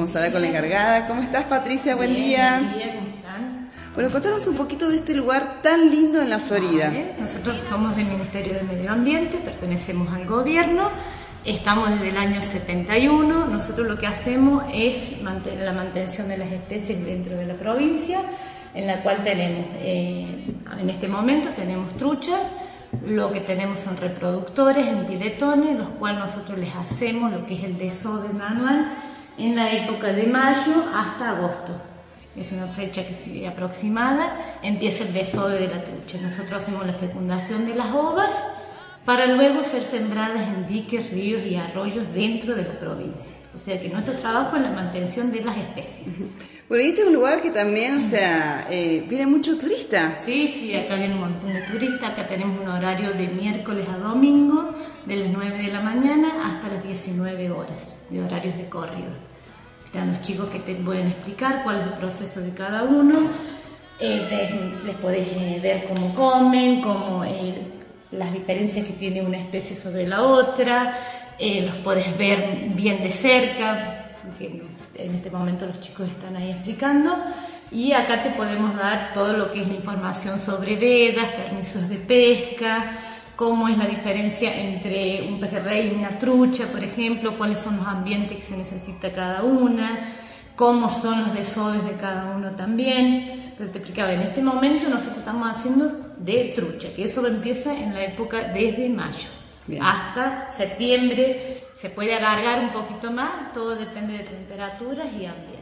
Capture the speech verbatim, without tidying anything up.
vamos a hablar con la encargada. ¿Cómo estás, Patricia? Buen Bien, día. Buen día, ¿cómo están? Bueno, contanos un poquito de este lugar tan lindo en la Florida. Vale. Nosotros somos del Ministerio de Medio Ambiente, pertenecemos al gobierno, estamos desde el año setenta y uno. Nosotros lo que hacemos es mantener la mantención de las especies dentro de la provincia, en la cual tenemos, eh, en este momento tenemos truchas. Lo que tenemos son reproductores en piletones, los cuales nosotros les hacemos lo que es el desove manual en la época de mayo hasta agosto. Es una fecha que se aproximada, empieza el desove de la trucha. Nosotros hacemos la fecundación de las ovas para luego ser sembradas en diques, ríos y arroyos dentro de la provincia. O sea que nuestro trabajo es la mantención de las especies. Bueno, y este es un lugar que también, o sea, eh, viene mucho turista. Sí, sí, acá viene un montón de turistas. Acá tenemos un horario de miércoles a domingo, de las nueve de la mañana hasta las diecinueve horas, de horarios de corrido. Están los chicos que te pueden explicar cuál es el proceso de cada uno. Eh, te, les podés eh, ver cómo comen, cómo, eh, las diferencias que tiene una especie sobre la otra. Eh, los podés ver bien de cerca. En este momento los chicos están ahí explicando, y acá te podemos dar todo lo que es la información sobre vedas, permisos de pesca, cómo es la diferencia entre un pejerrey y una trucha, por ejemplo, cuáles son los ambientes que se necesita cada una, cómo son los desoves de cada uno también. Pero te explicaba, en este momento nosotros estamos haciendo de trucha, que eso empieza en la época desde mayo. Bien. Hasta septiembre. Se puede alargar un poquito más, todo depende de temperaturas y ambiente.